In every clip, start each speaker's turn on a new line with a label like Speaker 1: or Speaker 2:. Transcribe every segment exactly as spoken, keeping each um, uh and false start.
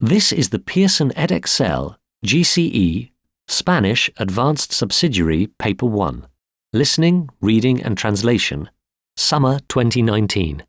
Speaker 1: This is the Pearson edXL G C E Spanish Advanced Subsidiary Paper one. Listening, Reading and Translation. Summer twenty nineteen.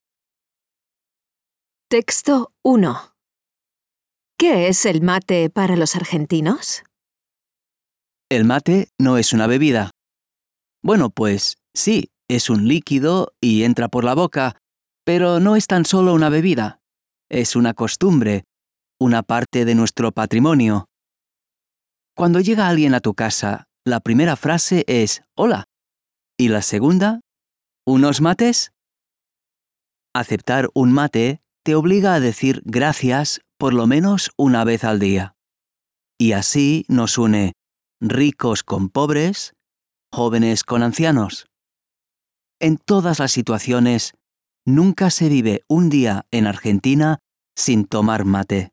Speaker 2: Texto uno. ¿Qué es el mate para los argentinos?
Speaker 3: El mate no es una bebida. Bueno, pues sí, es un líquido y entra por la boca, pero no es tan solo una bebida. Es una costumbre, una parte de nuestro patrimonio. Cuando llega alguien a tu casa, la primera frase es «Hola» y la segunda «¿Unos mates?». Aceptar un mate te obliga a decir gracias por lo menos una vez al día. Y así nos une ricos con pobres, jóvenes con ancianos. En todas las situaciones, nunca se vive un día en Argentina sin tomar mate.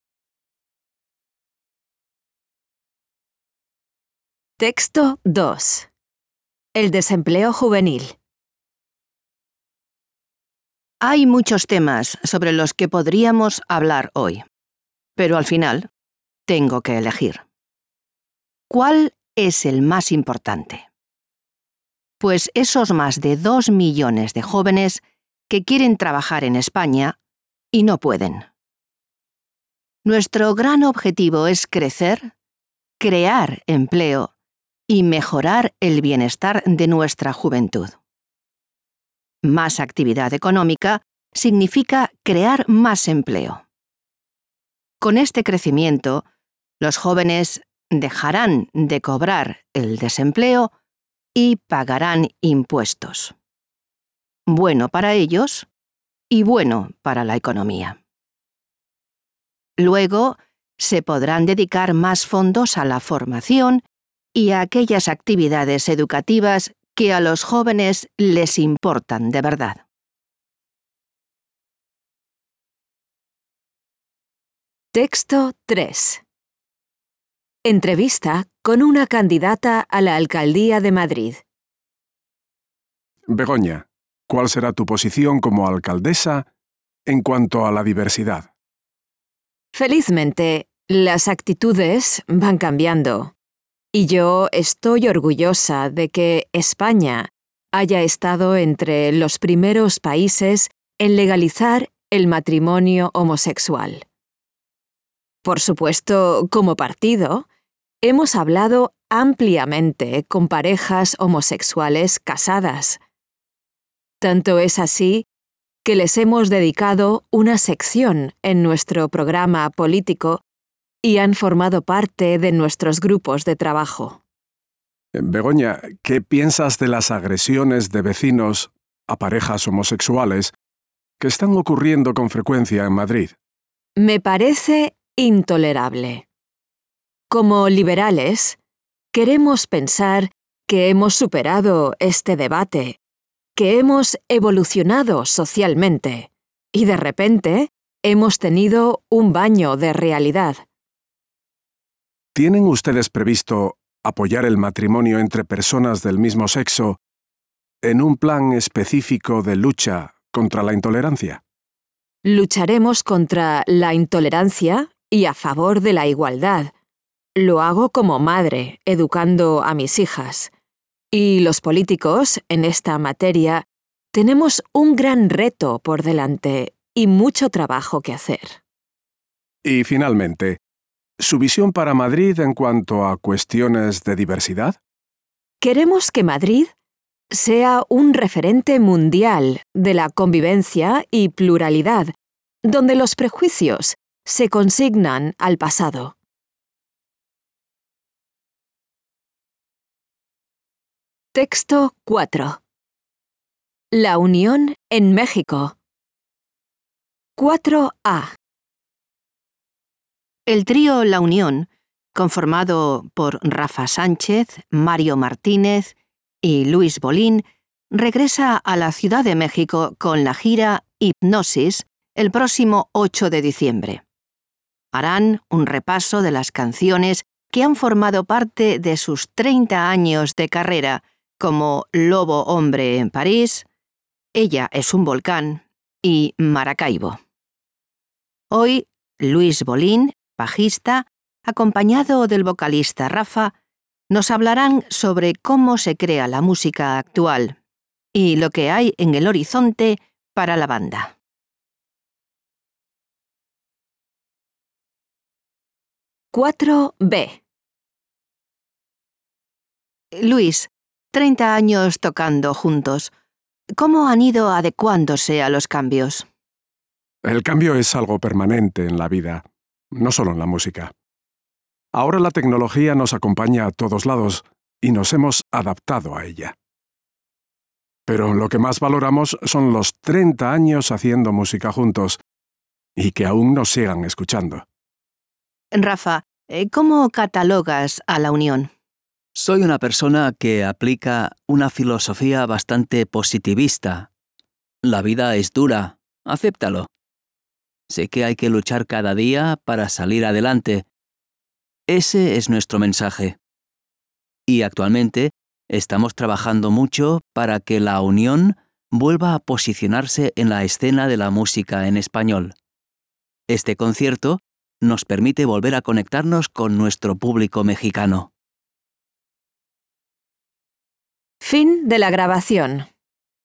Speaker 2: Texto dos. El desempleo juvenil.
Speaker 4: Hay muchos temas sobre los que podríamos hablar hoy, pero al final tengo que elegir. ¿Cuál es el más importante? Pues esos más de dos millones de jóvenes que quieren trabajar en España y no pueden. Nuestro gran objetivo es crecer, crear empleo y mejorar el bienestar de nuestra juventud. Más actividad económica significa crear más empleo. Con este crecimiento, los jóvenes dejarán de cobrar el desempleo y pagarán impuestos. Bueno para ellos y bueno para la economía. Luego, se podrán dedicar más fondos a la formación y a aquellas actividades educativas que a los jóvenes les importan de verdad.
Speaker 2: Texto tres. Entrevista con una candidata a la alcaldía de Madrid.
Speaker 5: Begoña, ¿cuál será tu posición como alcaldesa en cuanto a la diversidad?
Speaker 2: Felizmente, las actitudes van cambiando. Y yo estoy orgullosa de que España haya estado entre los primeros países en legalizar el matrimonio homosexual. Por supuesto, como partido, hemos hablado ampliamente con parejas homosexuales casadas. Tanto es así que les hemos dedicado una sección en nuestro programa político y han formado parte de nuestros grupos de trabajo.
Speaker 5: Begoña, ¿qué piensas de las agresiones de vecinos a parejas homosexuales que están ocurriendo con frecuencia en Madrid?
Speaker 2: Me parece intolerable. Como liberales, queremos pensar que hemos superado este debate, que hemos evolucionado socialmente y de repente hemos tenido un baño de realidad.
Speaker 5: ¿Tienen ustedes previsto apoyar el matrimonio entre personas del mismo sexo en un plan específico de lucha contra la intolerancia?
Speaker 2: Lucharemos contra la intolerancia y a favor de la igualdad. Lo hago como madre, educando a mis hijas. Y los políticos, en esta materia, tenemos un gran reto por delante y mucho trabajo que hacer.
Speaker 5: Y finalmente, ¿su visión para Madrid en cuanto a cuestiones de diversidad?
Speaker 2: Queremos que Madrid sea un referente mundial de la convivencia y pluralidad, donde los prejuicios se consignan al pasado. Texto cuatro. La Unión en México. cuatro A.
Speaker 4: El trío La Unión, conformado por Rafa Sánchez, Mario Martínez y Luis Bolín, regresa a la Ciudad de México con la gira Hipnosis el próximo ocho de diciembre. Harán un repaso de las canciones que han formado parte de sus treinta años de carrera, como Lobo Hombre en París, Ella es un volcán y Maracaibo. Hoy Luis Bolín, bajista, acompañado del vocalista Rafa, nos hablarán sobre cómo se crea la música actual y lo que hay en el horizonte para la banda.
Speaker 2: cuatro B.
Speaker 4: Luis, treinta años tocando juntos. ¿Cómo han ido adecuándose a los cambios?
Speaker 5: El cambio es algo permanente en la vida, no solo en la música. Ahora la tecnología nos acompaña a todos lados y nos hemos adaptado a ella. Pero lo que más valoramos son los treinta años haciendo música juntos y que aún nos sigan escuchando.
Speaker 4: Rafa, ¿cómo catalogas a la unión?
Speaker 3: Soy una persona que aplica una filosofía bastante positivista. La vida es dura, acéptalo. Sé que hay que luchar cada día para salir adelante. Ese es nuestro mensaje. Y actualmente estamos trabajando mucho para que la unión vuelva a posicionarse en la escena de la música en español. Este concierto nos permite volver a conectarnos con nuestro público mexicano.
Speaker 2: Fin de la grabación.